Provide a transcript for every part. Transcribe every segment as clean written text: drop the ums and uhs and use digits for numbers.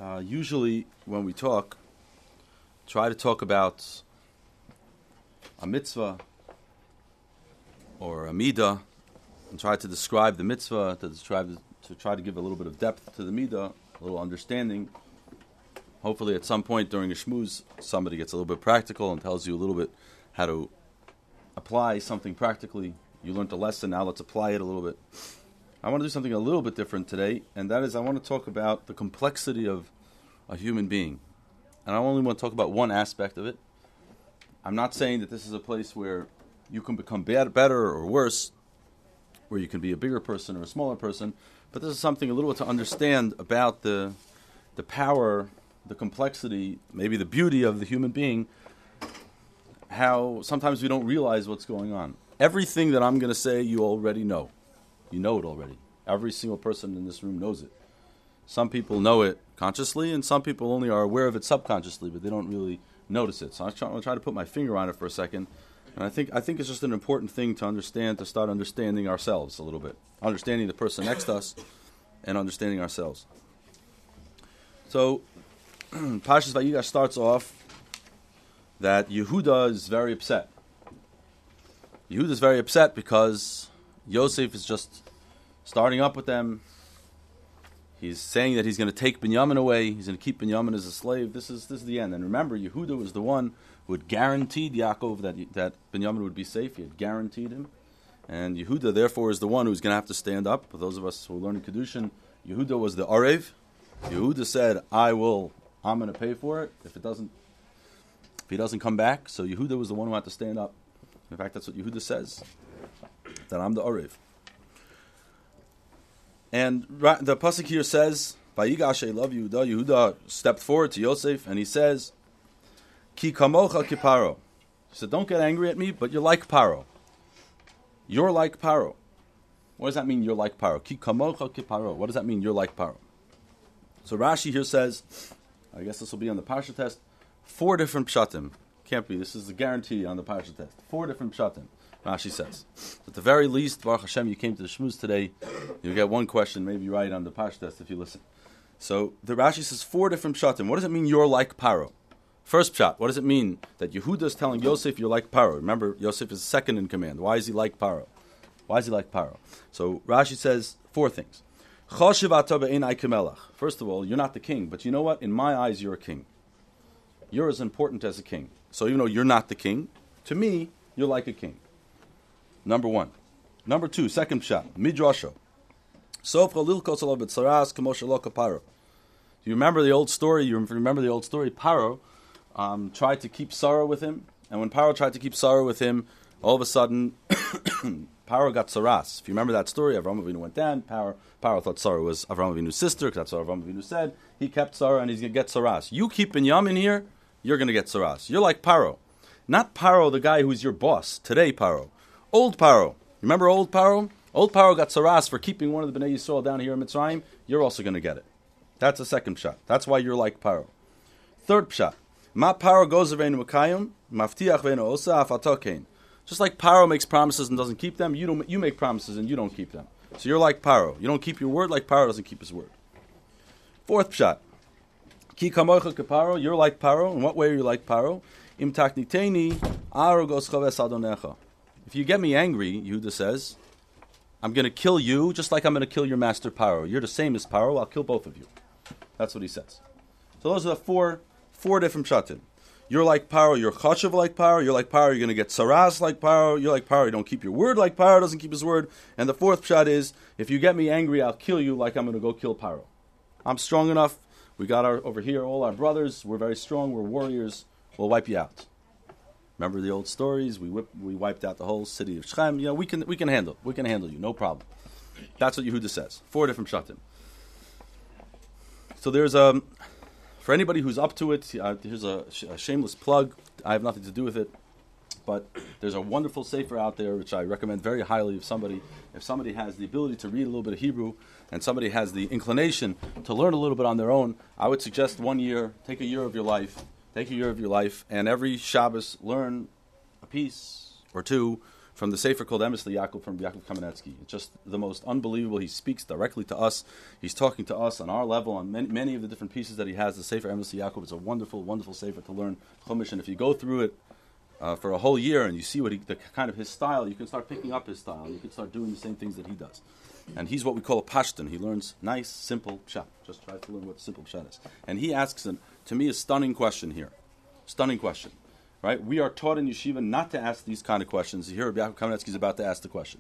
Usually, when we talk, try to talk about a mitzvah or a midah, and try to describe the mitzvah, to try to give a little bit of depth to the midah, a little understanding. Hopefully, at some point during a shmooze, somebody gets a little bit practical and tells you a little bit how to apply something practically. You learned a lesson, now let's apply it a little bit. I want to do something a little bit different today, and that is I want to talk about the complexity of a human being. And I only want to talk about one aspect of it. I'm not saying that this is a place where you can become better or worse, where you can be a bigger person or a smaller person, but this is something a little bit to understand about the power, the complexity, maybe the beauty of the human being, how sometimes we don't realize what's going on. Everything that I'm going to say, you already know. You know it already. Every single person in this room knows it. Some people know it consciously, and some people only are aware of it subconsciously, but they don't really notice it. So I'm going to try to put my finger on it for a second. And I think it's just an important thing to understand, to start understanding ourselves a little bit. Understanding the person next to us and understanding ourselves. So, Parshas Vayigash starts off that Yehuda is very upset. Yehuda is very upset because Yosef is just starting up with them. He's saying that he's going to take Binyamin away. He's going to keep Binyamin as a slave. This is the end. And remember, Yehuda was the one who had guaranteed Yaakov that Binyamin would be safe. He had guaranteed him. And Yehuda, therefore, is the one who's going to have to stand up. For those of us who learn in Kedushin, Yehuda was the Arev. Yehuda said, I'm going to pay for it if he doesn't come back. So Yehuda was the one who had to stand up. In fact, that's what Yehuda says, that I'm the Arev. And the pasuk here says, "Vayigash Elav Yehuda." Yehuda stepped forward to Yosef, and he says, "Ki kamocha ki Paro." He said, "Don't get angry at me, but you're like Paro. You're like Paro." What does that mean? You're like Paro. Ki kamocha ki Paro. What does that mean? You're like Paro. So Rashi here says, I guess this will be on the Parsha test. 4 different pshatim. Can't be. This is the guarantee on the Parsha test. 4 different pshatim. Rashi says, at the very least, Baruch Hashem, you came to the shmooze today. You get one question, maybe right on the Parsha test if you listen. So the Rashi says 4 different pshatim. What does it mean? You're like Paro. First pshat. What does it mean that Yehuda is telling Yosef you're like Paro? Remember, Yosef is second in command. Why is he like Paro? Why is he like Paro? So Rashi says 4 things. First of all, you're not the king, but you know what? In my eyes, you're a king. You're as important as a king. So even though you're not the king, to me, you're like a king. Number 1. Number 2, second pshat, midrasho. Do you remember the old story? Paro tried to keep Sarah with him, and when Paro tried to keep Sarah with him, all of a sudden, Paro got saras. If you remember that story, Avraham Avinu went down. Paro thought Sarah was Avraham Avinu's sister, because that's what Avraham Avinu said. He kept Sarah, and he's going to get saras. You keep Binyamin here, you're going to get saras. You're like Paro. Not Paro, the guy who's your boss. Today, Paro. Old Paro. Remember old Paro? Old Paro got saras for keeping one of the Bnei Yisrael down here in Mitzrayim. You're also going to get it. That's the second pshat. That's why you're like Paro. Third pshat. Ma Paro goes avenu makayim, maftiach venu osa afatokein. Just like Paro makes promises and doesn't keep them, you make promises and you don't keep them. So you're like Paro. You don't keep your word like Paro doesn't keep his word. Fourth pshat. Ki kamocha keparo. You're like Paro. In what way are you like Paro? Im takniteni aro gos chaves adonecha. If you get me angry, Yehuda says, I'm going to kill you just like I'm going to kill your master Paro. You're the same as Paro. I'll kill both of you. That's what he says. So those are the four different pshatim. You're like Paro. You're chashuv like Paro. You're like Paro. You're going to get saras like Paro. You're like Paro. You don't keep your word like Paro doesn't keep his word. And the fourth pshat is, if you get me angry, I'll kill you like I'm going to go kill Paro. I'm strong enough. We got over here all our brothers. We're very strong. We're warriors. We'll wipe you out. Remember the old stories? We wiped out the whole city of Shechem. You know, we can handle you, no problem. That's what Yehuda says. 4 different pshatim. So there's for anybody who's up to it, here's a shameless plug. I have nothing to do with it, but there's a wonderful sefer out there which I recommend very highly. If somebody has the ability to read a little bit of Hebrew and somebody has the inclination to learn a little bit on their own, I would suggest 1 year, take a year of your life, and every Shabbos learn a piece or 2 from the Sefer called Emes Yaakov from Yaakov Kamenetsky. It's just the most unbelievable. He speaks directly to us. He's talking to us on our level on many of the different pieces that he has. The Sefer Emes Yaakov is a wonderful, wonderful Sefer to learn Chumash. And if you go through it for a whole year and you see what the kind of his style, you can start picking up his style. You can start doing the same things that he does. And he's what we call a pashtan. He learns nice, simple pshat. Just tries to learn what simple pshat is. And he asks, to me, a stunning question here. Stunning question. Right? We are taught in yeshiva not to ask these kind of questions. Here, Rabbi Yaakov Kamenetsky is about to ask the question.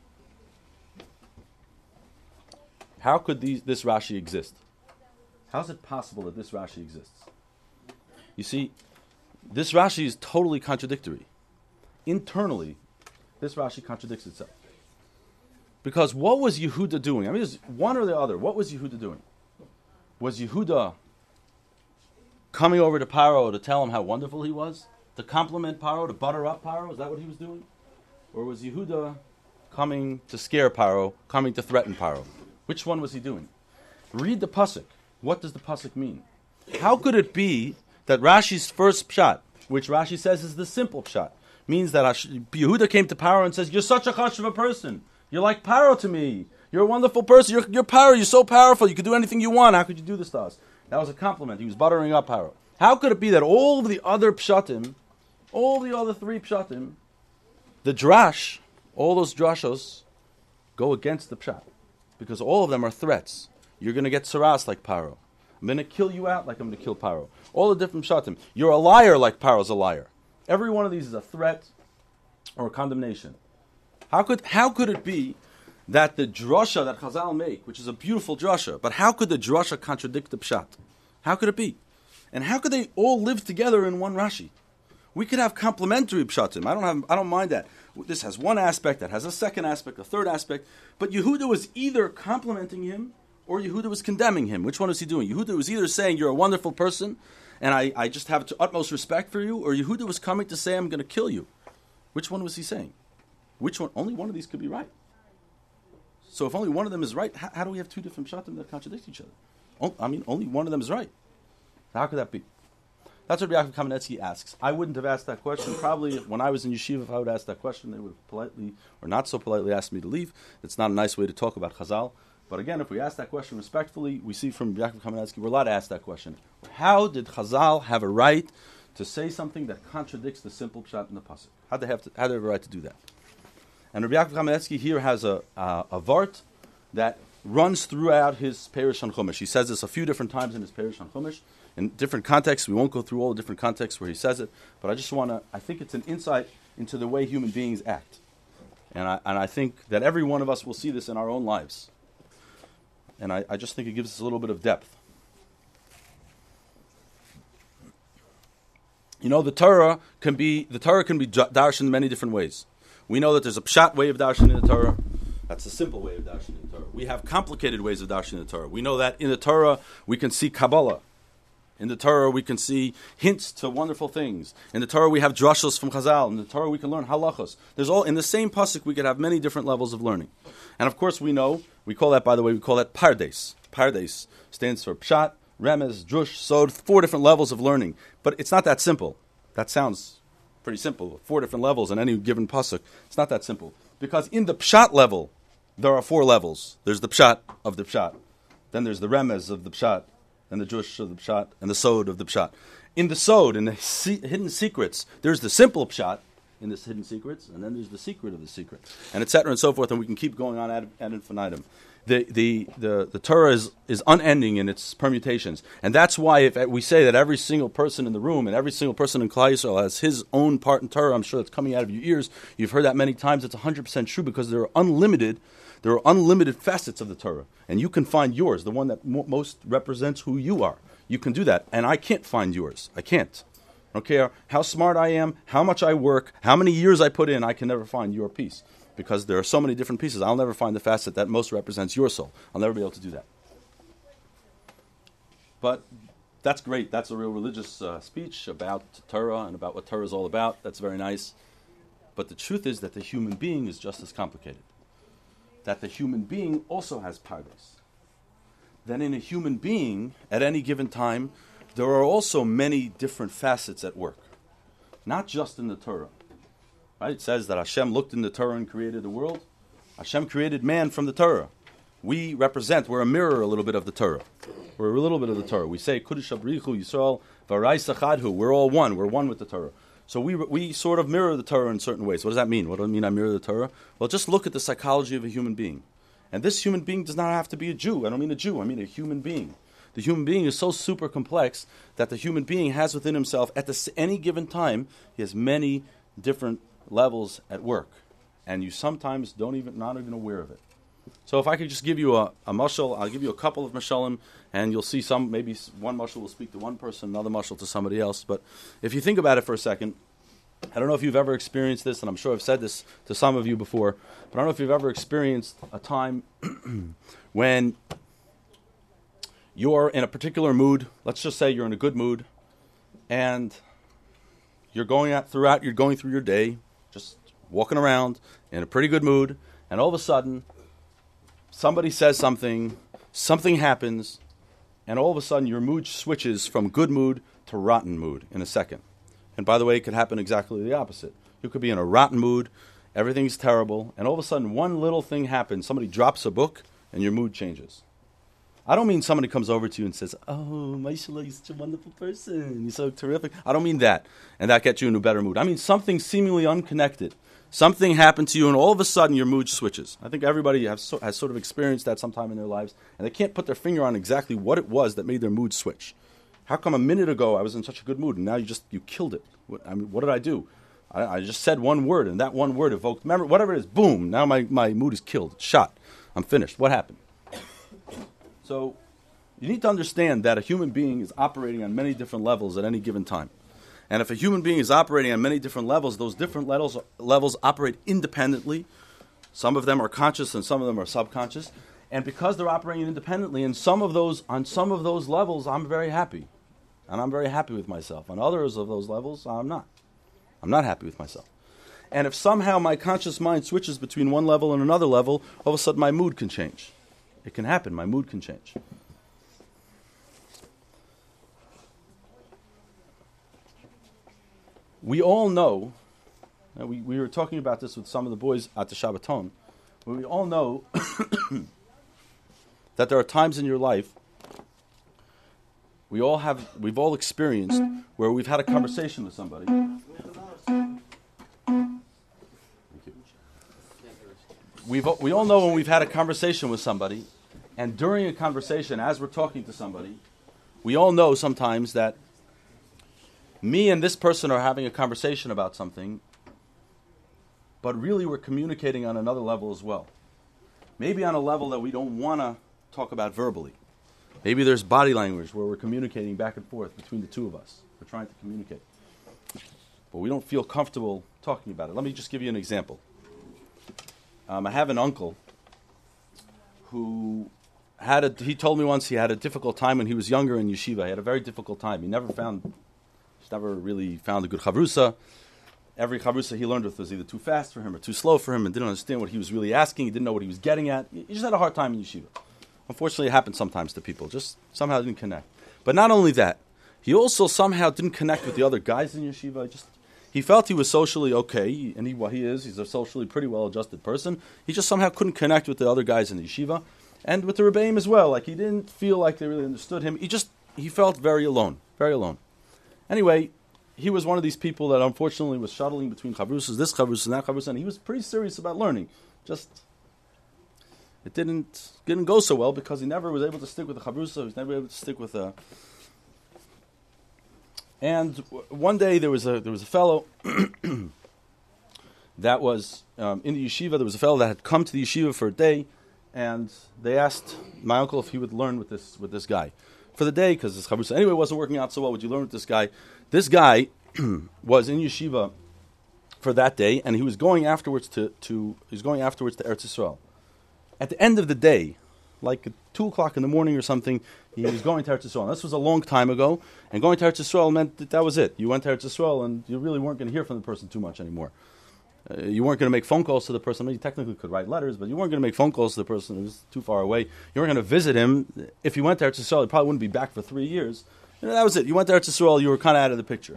How could this Rashi exist? How is it possible that this Rashi exists? You see, this Rashi is totally contradictory. Internally, this Rashi contradicts itself. Because what was Yehuda doing? I mean, it's one or the other. What was Yehuda doing? Was Yehuda coming over to Paro to tell him how wonderful he was? To compliment Paro, to butter up Paro? Is that what he was doing? Or was Yehuda coming to scare Paro, coming to threaten Paro? Which one was he doing? Read the pasuk. What does the pasuk mean? How could it be that Rashi's first pshat, which Rashi says is the simple pshat, means that Yehuda came to Paro and says, "You're such a chash of a person. You're like Paro to me. You're a wonderful person. You're Paro. You're so powerful. You could do anything you want. How could you do this to us?" That was a compliment. He was buttering up Paro. How could it be that all of the other pshatim, all the other three pshatim, the drash, all those drashos, go against the pshat? Because all of them are threats. You're going to get saras like Paro. I'm going to kill you out like I'm going to kill Paro. All the different pshatim. You're a liar like Paro's a liar. Every one of these is a threat or a condemnation. How could it be that the drasha that Chazal make, which is a beautiful drasha, but how could the drasha contradict the pshat? How could it be? And how could they all live together in one Rashi? We could have complementary pshatim. I don't mind that. This has one aspect, that has a second aspect, a third aspect. But Yehuda was either complimenting him or Yehuda was condemning him. Which one was he doing? Yehuda was either saying, "You're a wonderful person, and I just have utmost respect for you," or Yehuda was coming to say, "I'm going to kill you." Which one was he saying? Which one? Only one of these could be right. So if only one of them is right, how do we have two different pshatim that contradict each other? Only one of them is right. How could that be? That's what Yaakov Kamenetsky asks. I wouldn't have asked that question. Probably when I was in yeshiva, if I would ask that question, they would have politely or not so politely asked me to leave. It's not a nice way to talk about Chazal. But again, if we ask that question respectfully, we see from Yaakov Kamenetsky, we're allowed to ask that question. How did Chazal have a right to say something that contradicts the simple pshat in the pasuk? How did they have a right to do that? And Rabbi Yaakov Kamenetsky here has a vart that runs throughout his Perush on Chumash. He says this a few different times in his Perush on Chumash, in different contexts. We won't go through all the different contexts where he says it, but I think it's an insight into the way human beings act. And I think that every one of us will see this in our own lives. And I just think it gives us a little bit of depth. You know, the Torah can be darshan in many different ways. We know that there's a pshat way of darshan in the Torah. That's a simple way of darshan in the Torah. We have complicated ways of darshan in the Torah. We know that in the Torah we can see Kabbalah. In the Torah we can see hints to wonderful things. In the Torah we have drashos from Chazal. In the Torah we can learn halachos. In the same pasuk we could have many different levels of learning. And of course we call that pardes. Pardes stands for pshat, remez, drush, sod, 4 different levels of learning. But it's not that simple. That sounds pretty simple. 4 different levels in any given pasuk. It's not that simple. Because in the pshat level, there are 4 levels. There's the pshat of the pshat. Then there's the remez of the pshat. And the drush of the pshat. And the sod of the pshat. In the sod, in the hidden secrets, there's the simple pshat in this hidden secrets. And then there's the secret of the secret. And etc. and so forth. And we can keep going on ad infinitum. The Torah is unending in its permutations. And that's why if we say that every single person in the room and every single person in Klal Yisrael has his own part in Torah, I'm sure that's coming out of your ears. You've heard that many times. It's 100% true because there are unlimited facets of the Torah. And you can find yours, the one that most represents who you are. You can do that. And I can't find yours. I can't. I don't care how smart I am, how much I work, how many years I put in, I can never find your piece. Because there are so many different pieces. I'll never find the facet that most represents your soul. I'll never be able to do that. But that's great. That's a real religious speech about Torah and about what Torah is all about. That's very nice. But the truth is that the human being is just as complicated. That the human being also has pardes. That in a human being, at any given time, there are also many different facets at work. Not just in the Torah. Right? It says that Hashem looked in the Torah and created the world. Hashem created man from the Torah. We're a mirror a little bit of the Torah. We're a little bit of the Torah. We say, Kudesh Abrichu Yisrael Varai Sachadhu. We're all one. We're one with the Torah. So we sort of mirror the Torah in certain ways. What does that mean? What do I mean I mirror the Torah? Well, just look at the psychology of a human being. And this human being does not have to be a Jew. I don't mean a Jew. I mean a human being. The human being is so super complex that the human being has within himself, at any given time, he has many different levels at work. And you sometimes not even aware of it. So if I could just give you a mashal, I'll give you a couple of mashalim, and you'll see maybe one mashal will speak to one person, another mashal to somebody else. But if you think about it for a second, I don't know if you've ever experienced this, and I'm sure I've said this to some of you before, but I don't know if you've ever experienced a time when you're in a particular mood. Let's just say you're in a good mood, and you're going through your day, just walking around in a pretty good mood, and all of a sudden, somebody says something happens, and all of a sudden your mood switches from good mood to rotten mood in a second. And by the way, it could happen exactly the opposite. You could be in a rotten mood, everything's terrible, and all of a sudden one little thing happens. Somebody drops a book, and your mood changes. I don't mean somebody comes over to you and says, "Oh, Maishala, you're such a wonderful person. You're so terrific." I don't mean that, and that gets you in a better mood. I mean something seemingly unconnected. Something happened to you, and all of a sudden your mood switches. I think everybody has sort of experienced that sometime in their lives, and they can't put their finger on exactly what it was that made their mood switch. How come a minute ago I was in such a good mood, and now you killed it? What did I do? I just said one word, and that one word evoked memory. Whatever it is, boom, now my mood is killed. It's shot. I'm finished. What happened? So you need to understand that a human being is operating on many different levels at any given time. And if a human being is operating on many different levels, those different levels operate independently. Some of them are conscious and some of them are subconscious. And because they're operating independently, on some of those levels, I'm very happy. And I'm very happy with myself. On others of those levels, I'm not. I'm not happy with myself. And if somehow my conscious mind switches between one level and another level, all of a sudden my mood can change. It can happen. My mood can change. We all know, we were talking about this with some of the boys at the Shabbaton, but we all know that there are times in your life we've all experienced where we've had a conversation with somebody. We all know when we've had a conversation with somebody, and during a conversation, as we're talking to somebody, we all know sometimes that me and this person are having a conversation about something, but really we're communicating on another level as well. Maybe on a level that we don't want to talk about verbally. Maybe there's body language where we're communicating back and forth between the two of us. We're trying to communicate. But we don't feel comfortable talking about it. Let me just give you an example. I have an uncle who he told me once he had a difficult time when he was younger in yeshiva. He had a very difficult time. He never really found a good chavrusa. Every chavrusa he learned with was either too fast for him or too slow for him and didn't understand what he was really asking. He didn't know what he was getting at. He just had a hard time in yeshiva. Unfortunately, it happens sometimes to people. Just somehow didn't connect. But not only that, he also somehow didn't connect with the other guys in yeshiva. He felt he was socially okay, and he's a socially pretty well-adjusted person. He just somehow couldn't connect with the other guys in the yeshiva, and with the Rebbeim as well. Like, he didn't feel like they really understood him. He felt very alone, very alone. Anyway, he was one of these people that unfortunately was shuttling between chavrusas, this chavrusa and that chavrusa, and he was pretty serious about learning. It didn't go so well because he never was able to stick with the chavrusa. He was never able to stick with a. And one day there was a fellow that was in the yeshiva. There was a fellow that had come to the yeshiva for a day, and they asked my uncle if he would learn with this guy for the day because his chavrusa anyway wasn't working out so well. Would you learn with this guy? This guy was in yeshiva for that day, and he was going afterwards to Eretz Yisrael. At the end of the day, like at 2 o'clock in the morning or something, he was going to Eretz Yisrael. This was a long time ago, and going to Eretz Yisrael meant that was it. You went to Eretz Yisrael, and you really weren't going to hear from the person too much anymore. You weren't going to make phone calls to the person. I mean, you technically could write letters, but you weren't going to make phone calls to the person. It was too far away. You weren't going to visit him. If you went to Eretz Yisrael, he probably wouldn't be back for 3 years. That was it. You went to Eretz Yisrael, you were kind of out of the picture.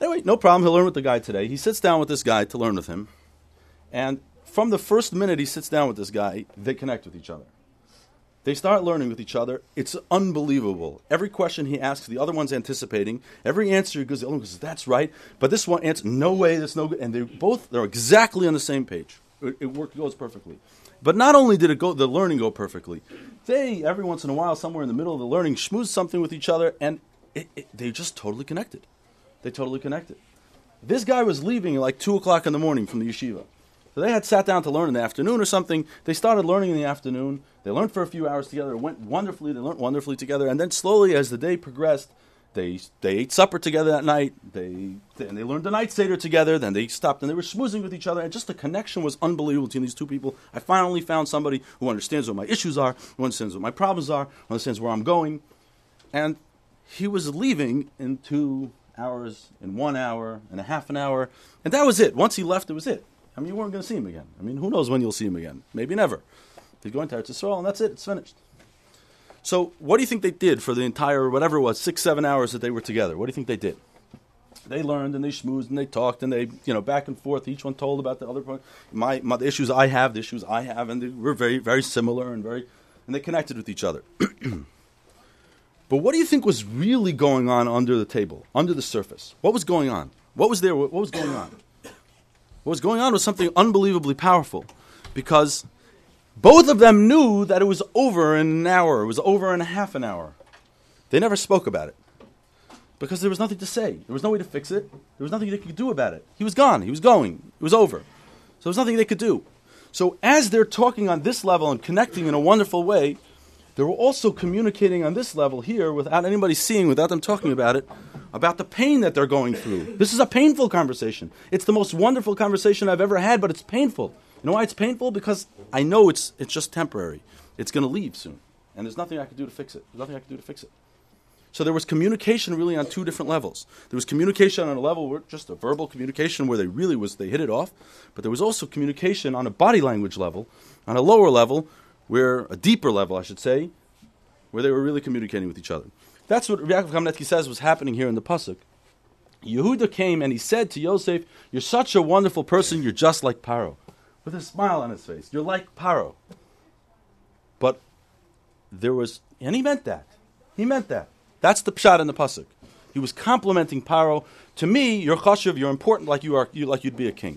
Anyway, no problem. He'll learn with the guy today. He sits down with this guy to learn with him. And from the first minute he sits down with this guy, they connect with each other. They start learning with each other. It's unbelievable. Every question he asks, the other one's anticipating. Every answer he gives, the other one goes, that's right. But this one answers, no way, that's no good. And they're exactly on the same page. It goes perfectly. But not only did the learning go perfectly, they, every once in a while, somewhere in the middle of the learning, schmoozed something with each other, and they just totally connected. They totally connected. This guy was leaving at like 2 o'clock in the morning from the yeshiva. So they had sat down to learn in the afternoon or something. They started learning in the afternoon. They learned for a few hours together. It went wonderfully. They learned wonderfully together. And then slowly, as the day progressed, they ate supper together that night. They learned the night Seder together. Then they stopped and they were schmoozing with each other. And just the connection was unbelievable between these two people. I finally found somebody who understands what my issues are, who understands what my problems are, who understands where I'm going. And he was leaving in 2 hours, in 1 hour, in a half an hour. And that was it. Once he left, it was it. I mean, you weren't going to see him again. I mean, who knows when you'll see him again? Maybe never. He's going to Eretz Yisrael, and that's it. It's finished. So what do you think they did for the entire, whatever it was, 6-7 hours that they were together? What do you think they did? They learned, and they schmoozed, and they talked, and they, back and forth. Each one told about the other part. The issues I have, and they were very, very similar, and they connected with each other. But what do you think was really going on under the table, under the surface? What was going on? What was there? What was going on? What was going on was something unbelievably powerful, because both of them knew that it was over in an hour. It was over in a half an hour. They never spoke about it, because there was nothing to say. There was no way to fix it. There was nothing they could do about it. He was gone. He was going. It was over. So there was nothing they could do. So as they're talking on this level and connecting in a wonderful way, they were also communicating on this level here without anybody seeing, without them talking about it, about the pain that they're going through. This is a painful conversation. It's the most wonderful conversation I've ever had, but it's painful. You know why it's painful? Because I know it's just temporary. It's going to leave soon. And there's nothing I can do to fix it. There's nothing I can do to fix it. So there was communication really on two different levels. There was communication on a level where just a verbal communication where they hit it off. But there was also communication on a body language level, on a lower level, a deeper level, I should say, where they were really communicating with each other. That's what Yaakov Kamenetsky says was happening here in the Pasuk. Yehuda came and he said to Yosef, "You're such a wonderful person, you're just like Paro." With a smile on his face. You're like Paro. But and he meant that. He meant that. That's the pshat in the Pasuk. He was complimenting Paro. To me, you're chashuv, you're important like you'd be a king.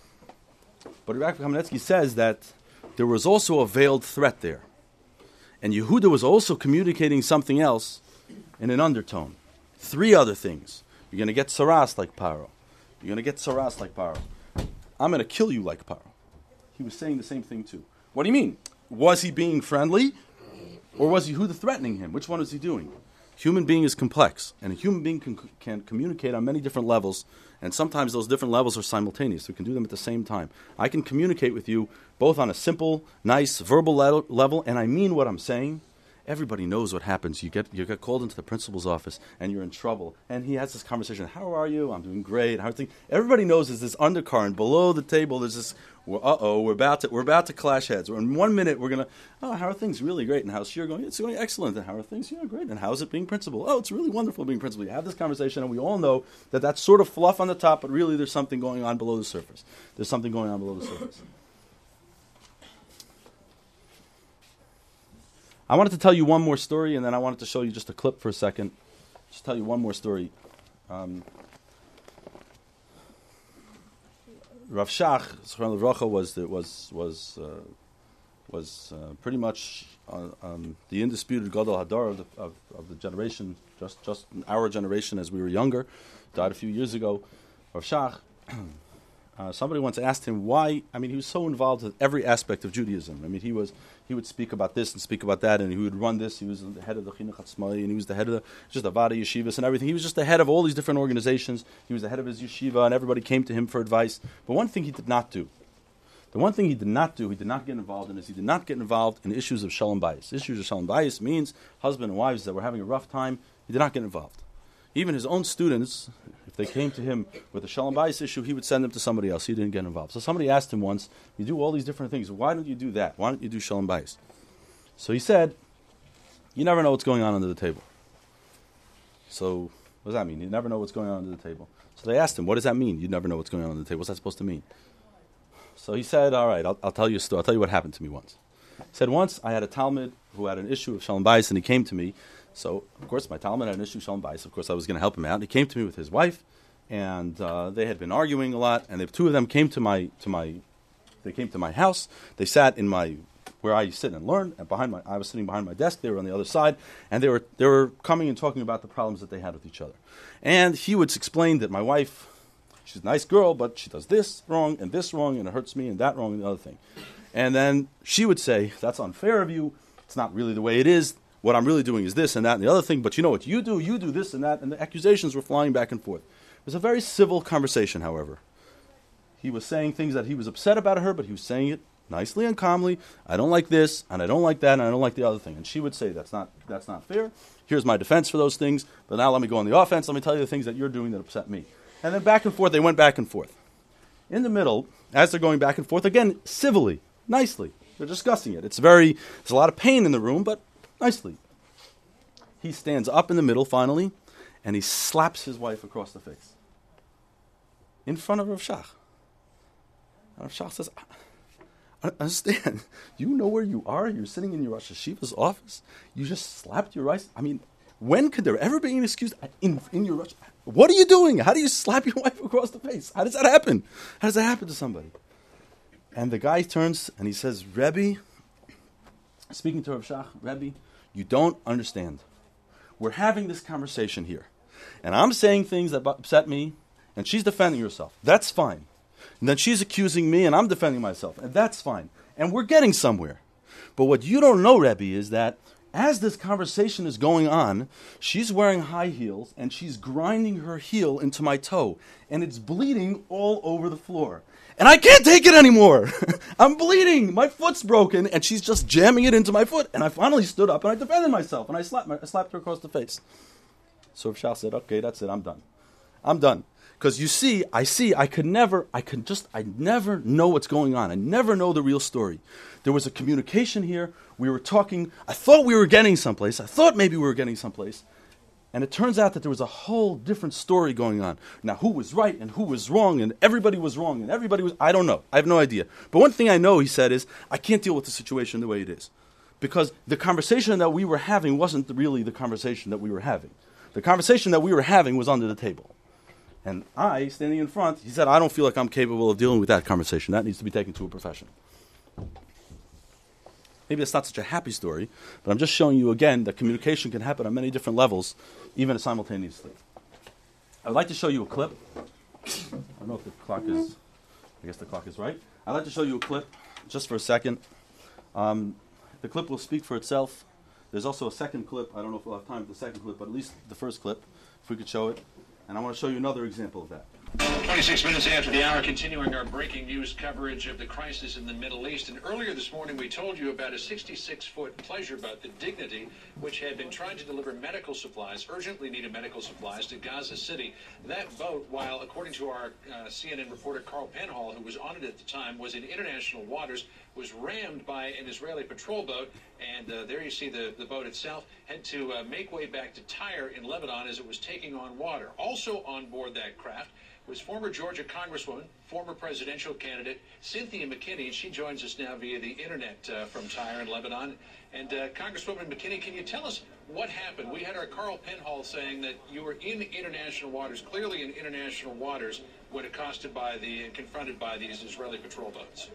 But Yaakov Kamenetsky says that there was also a veiled threat there. And Yehuda was also communicating something else in an undertone. 3 other things. You're going to get saras like Paro. You're going to get saras like Paro. I'm going to kill you like Paro. He was saying the same thing too. What do you mean? Was he being friendly? Or was Yehuda threatening him? Which one was he doing? Human being is complex. And a human being can communicate on many different levels. And sometimes those different levels are simultaneous. We can do them at the same time. I can communicate with you both on a simple, nice, verbal level, and I mean what I'm saying. Everybody knows what happens. You get called into the principal's office, and you're in trouble. And he has this conversation. How are you? I'm doing great. How are things? Everybody knows there's this undercurrent below the table. There's this. We're about to clash heads. In 1 minute we're gonna. Oh, how are things? Really great. And how's you're going? It's going excellent. And how are things? Yeah, great. And how's it being principal? Oh, it's really wonderful being principal. You have this conversation, and we all know that that's sort of fluff on the top, but really there's something going on below the surface. There's something going on below the surface. I wanted to tell you one more story, and then I wanted to show you just a clip for a second. Just tell you one more story. Rav Shach, Zichron Livracha, was pretty much the undisputed Gadol Hadar of the generation, just our generation as we were younger. Died a few years ago. Rav Shach. Somebody once asked him why. I mean, he was so involved with every aspect of Judaism. I mean, he would speak about this and speak about that, and he would run this. He was the head of the Chinuch Hatzmai, and he was the head of the Vada Yeshivas and everything. He was just the head of all these different organizations. He was the head of his yeshiva, and everybody came to him for advice. But one thing he did not do, he did not get involved in, is he did not get involved in issues of Shalom Bayis. Issues of Shalom Bayis means husband and wives that were having a rough time. He did not get involved. Even his own students, if they came to him with a Shalom Bayis issue, he would send them to somebody else. He didn't get involved. So somebody asked him once, you do all these different things. Why don't you do that? Why don't you do Shalom Bayis? So he said, you never know what's going on under the table. So What does that mean? You never know what's going on under the table. So they asked him, what does that mean? You never know what's going on under the table. What's that supposed to mean? So he said, all right, I'll tell you a story. I'll tell you what happened to me once. He said, once I had a Talmud who had an issue of Shalom Bayis, and he came to me. So, of course, my Talmud had an issue of Shalom Bayis. Of course, I was going to help him out. And he came to me with his wife, and they had been arguing a lot. And the two of them came to my house. They sat in where I sit and learn, and I was sitting behind my desk. They were on the other side, and they were coming and talking about the problems that they had with each other. And he would explain that my wife, she's a nice girl, but she does this wrong, and it hurts me, and that wrong, and the other thing. And then she would say, that's unfair of you. It's not really the way it is. What I'm really doing is this and that and the other thing, but you know what you do this and that, and the accusations were flying back and forth. It was a very civil conversation, however. He was saying things that he was upset about her, but he was saying it nicely and calmly. I don't like this, and I don't like that, and I don't like the other thing. And she would say, that's not fair. Here's my defense for those things, but now let me go on the offense. Let me tell you the things that you're doing that upset me. And then back and forth, they went back and forth. In the middle, as they're going back and forth, again, civilly, nicely, they're discussing it. There's a lot of pain in the room, but nicely. He stands up in the middle, finally, and he slaps his wife across the face. In front of Rav Shach. And Rav Shach says, I understand. You know where you are? You're sitting in your Rosh Hashiva's office. You just slapped your wife. I mean, when could there ever be an excuse in your Rosh? What are you doing? How do you slap your wife across the face? How does that happen? How does that happen to somebody? And the guy turns and he says, Rebbe, speaking to Rav Shach, Rebbe, you don't understand. We're having this conversation here. And I'm saying things that upset me, and she's defending herself. That's fine. And then she's accusing me, and I'm defending myself. And that's fine. And we're getting somewhere. But what you don't know, Rebbe, is that as this conversation is going on, she's wearing high heels, and she's grinding her heel into my toe. And it's bleeding all over the floor. And I can't take it anymore. I'm bleeding. My foot's broken, and she's just jamming it into my foot. And I finally stood up, and I defended myself, and I slapped her across the face. So Rav Shach said, okay, that's it. I'm done. Because you see, I never know what's going on. I never know the real story. There was a communication here. We were talking. I thought we were getting someplace. I thought maybe we were getting someplace. And it turns out that there was a whole different story going on. Now, who was right and who was wrong, and everybody was wrong, and everybody was, I don't know. I have no idea. But one thing I know, he said, is I can't deal with the situation the way it is. Because the conversation that we were having wasn't really the conversation that we were having. The conversation that we were having was under the table. And I, standing in front, he said, I don't feel like I'm capable of dealing with that conversation. That needs to be taken to a professional. Maybe it's not such a happy story, but I'm just showing you again that communication can happen on many different levels, even simultaneously. I would like to show you a clip. I don't know if the clock is, I guess the clock is right. I'd like to show you a clip, just for a second. The clip will speak for itself. There's also a second clip. I don't know if we'll have time for the second clip, but at least the first clip, if we could show it. And I want to show you another example of that. 26 minutes after the hour, continuing our breaking news coverage of the crisis in the Middle East. And earlier this morning, we told you about a 66-foot pleasure boat, the Dignity, which had been trying to deliver medical supplies, urgently needed medical supplies, to Gaza City. That boat, while according to our CNN reporter Carl Penhall, who was on it at the time, was in international waters, was rammed by an Israeli patrol boat. And there you see the boat itself had to make way back to Tyre in Lebanon as it was taking on water. Also on board that craft was former Georgia Congresswoman, former presidential candidate Cynthia McKinney. She joins us now via the internet from Tyre in Lebanon. And Congresswoman McKinney, can you tell us what happened? We had our Carl Penhall saying that you were in international waters, clearly in international waters, when accosted by and confronted by these Israeli patrol boats.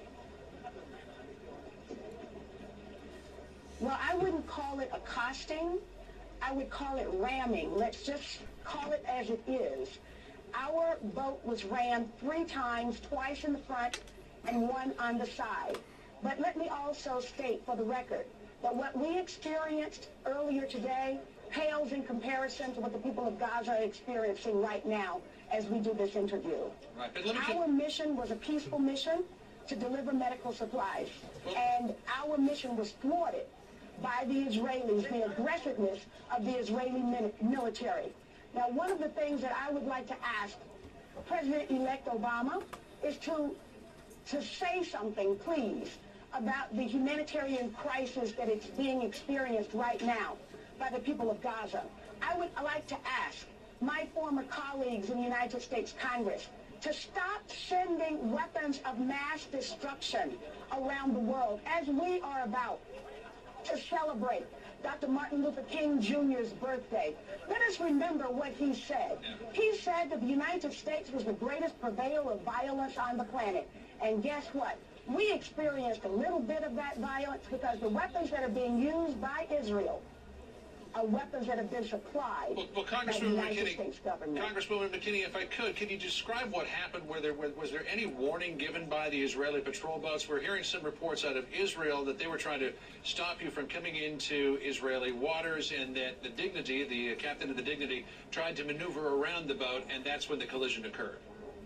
Well, I wouldn't call it accosting. I would call it ramming. Let's just call it as it is. Our boat was rammed 3 times, twice in the front and 1 on the side. But let me also state for the record that what we experienced earlier today pales in comparison to what the people of Gaza are experiencing right now as we do this interview. Right, but our mission was a peaceful mission to deliver medical supplies, and our mission was thwarted by the Israelis, the aggressiveness of the Israeli military. Now, one of the things that I would like to ask President-elect Obama is to say something, please, about the humanitarian crisis that is being experienced right now by the people of Gaza. I would like to ask my former colleagues in the United States Congress to stop sending weapons of mass destruction around the world, as we are about to celebrate Dr. Martin Luther King Jr.'s birthday. Let us remember what he said. He said that the United States was the greatest purveyor of violence on the planet. And guess what? We experienced a little bit of that violence because the weapons that are being used by Israel are weapons that have been supplied by the United States government. Congresswoman McKinney, if I could you describe what happened? Was there any warning given by the Israeli patrol boats? We're hearing some reports out of Israel that they were trying to stop you from coming into Israeli waters, and that the Dignity, the captain of the Dignity, tried to maneuver around the boat, and that's when the collision occurred.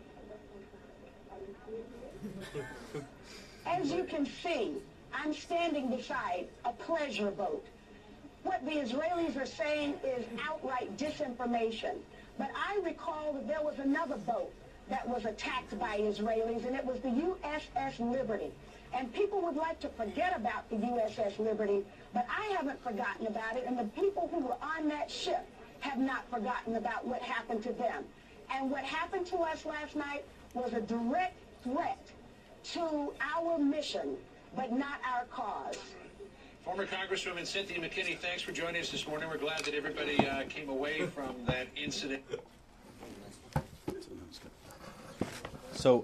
As you can see, I'm standing beside a pleasure boat. What the Israelis are saying is outright disinformation. But I recall that there was another boat that was attacked by Israelis, and it was the USS Liberty. And people would like to forget about the USS Liberty, but I haven't forgotten about it, and the people who were on that ship have not forgotten about what happened to them. And what happened to us last night was a direct threat to our mission, but not our cause. Former Congresswoman Cynthia McKinney, thanks for joining us this morning. We're glad that everybody came away from that incident. So,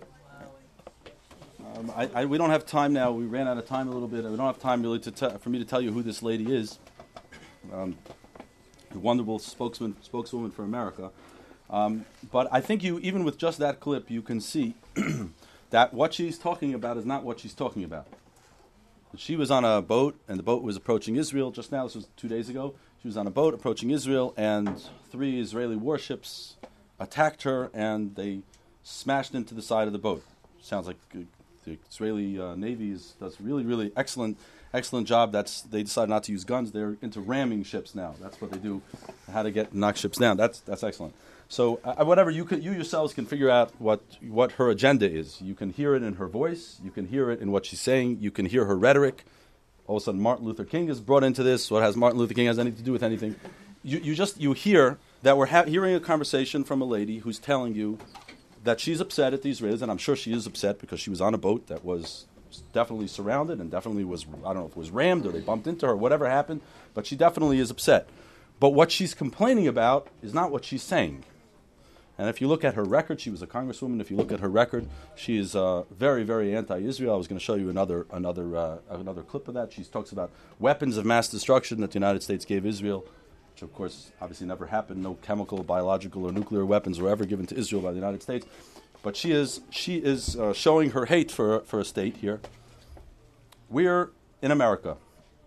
we don't have time now. We ran out of time a little bit. We don't have time really for me to tell you who this lady is. A wonderful spokeswoman for America. But I think even with just that clip, you can see that what she's talking about is not what she's talking about. She was on a boat, and the boat was approaching Israel just now. This was 2 days ago. She was on a boat approaching Israel, and 3 Israeli warships attacked her, and they smashed into the side of the boat. Sounds like the Israeli Navy does really, really excellent job. They decided not to use guns. They're into ramming ships now. That's what they do, how to knock ships down. That's excellent. So whatever, you yourselves can figure out what her agenda is. You can hear it in her voice. You can hear it in what she's saying. You can hear her rhetoric. All of a sudden, Martin Luther King is brought into this. What has Martin Luther King has anything to do with anything? You hear that we're hearing a conversation from a lady who's telling you that she's upset at the Israelis, and I'm sure she is upset because she was on a boat that was definitely surrounded and definitely was, I don't know if it was rammed or they bumped into her, whatever happened, but she definitely is upset. But what she's complaining about is not what she's saying. And if you look at her record, she was a congresswoman. If you look at her record, she is very, very anti-Israel. I was going to show you another clip of that. She talks about weapons of mass destruction that the United States gave Israel, which of course obviously never happened. No chemical, biological, or nuclear weapons were ever given to Israel by the United States. But she is showing her hate for a state here. We're in America.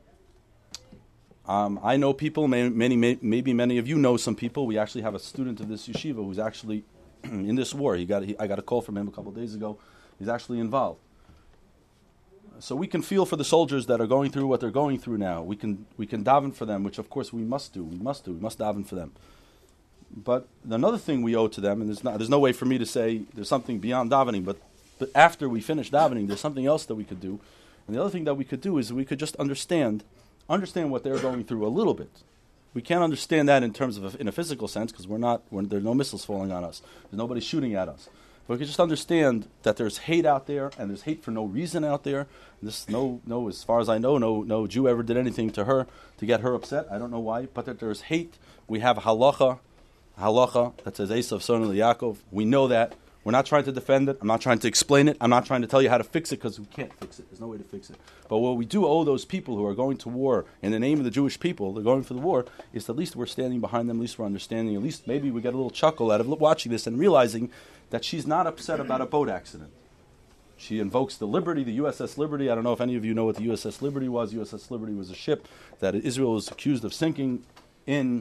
I know people, maybe many of you know some people. We actually have a student of this yeshiva who's actually in this war. I got a call from him a couple of days ago. He's actually involved. So we can feel for the soldiers that are going through what they're going through now. We can daven for them, which of course we must do. We must daven for them. But another thing we owe to them, and there's no way for me to say there's something beyond davening, but after we finish davening, there's something else that we could do. And the other thing that we could do is we could just understand what they're going through a little bit. We can't understand that in terms of in a physical sense because there are no missiles falling on us. There's nobody shooting at us. But we can just understand that there's hate out there, and there's hate for no reason out there. As far as I know, no Jew ever did anything to her to get her upset. I don't know why, but that there's hate. We have halacha that says Esav son of Yaakov. We know that. We're not trying to defend it. I'm not trying to explain it. I'm not trying to tell you how to fix it because we can't fix it. There's no way to fix it. But what we do owe those people who are going to war in the name of the Jewish people, they're going for the war, is that at least we're standing behind them, at least we're understanding, at least maybe we get a little chuckle out of watching this and realizing that she's not upset about a boat accident. She invokes the Liberty, the USS Liberty. I don't know if any of you know what the USS Liberty was. USS Liberty was a ship that Israel was accused of sinking in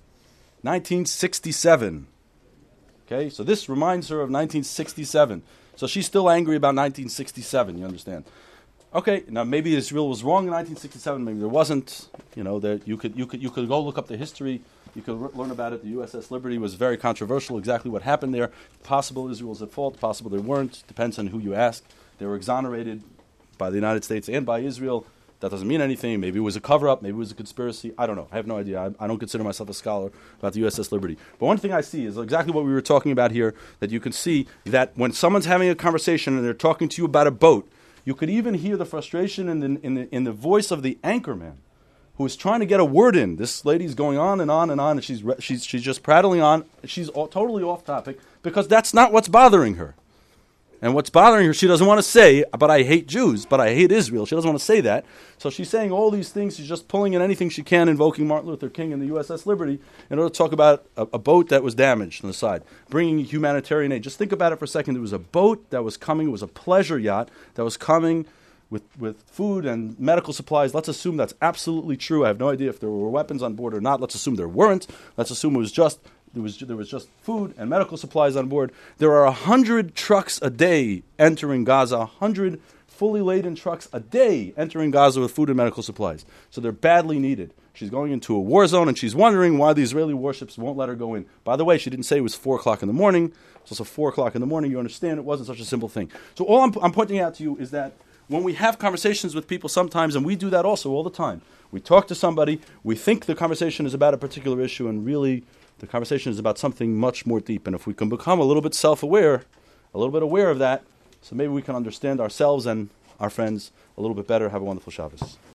1967. Okay, so this reminds her of 1967. So she's still angry about 1967, you understand? Okay, now maybe Israel was wrong in 1967, maybe there wasn't. You could go look up the history. You could learn about it. The USS Liberty was very controversial, exactly what happened there. Possible Israel was at fault, possible they weren't. Depends on who you ask. They were exonerated by the United States and by Israel. That doesn't mean anything. Maybe it was a cover-up. Maybe it was a conspiracy. I don't know. I have no idea. I don't consider myself a scholar about the USS Liberty. But one thing I see is exactly what we were talking about here, that you can see that when someone's having a conversation and they're talking to you about a boat, you could even hear the frustration in the voice of the anchorman, who is trying to get a word in. This lady's going on and on and on, and she's just prattling on. She's totally off topic because that's not what's bothering her. And what's bothering her, she doesn't want to say, but I hate Jews, but I hate Israel. She doesn't want to say that. So she's saying all these things. She's just pulling in anything she can, invoking Martin Luther King and the USS Liberty in order to talk about a boat that was damaged on the side, bringing humanitarian aid. Just think about it for a second. There was a boat that was coming. It was a pleasure yacht that was coming with food and medical supplies. Let's assume that's absolutely true. I have no idea if there were weapons on board or not. Let's assume there weren't. Let's assume it was just there was just food and medical supplies on board. There are 100 trucks a day entering Gaza, 100 fully laden trucks a day entering Gaza with food and medical supplies. So they're badly needed. She's going into a war zone, and she's wondering why the Israeli warships won't let her go in. By the way, she didn't say it was 4 o'clock in the morning. It's also 4 o'clock in the morning. You understand it wasn't such a simple thing. So all I'm pointing out to you is that when we have conversations with people sometimes, and we do that also all the time, we talk to somebody, we think the conversation is about a particular issue, and really the conversation is about something much more deep. And if we can become a little bit self-aware, a little bit aware of that, so maybe we can understand ourselves and our friends a little bit better. Have a wonderful Shabbos.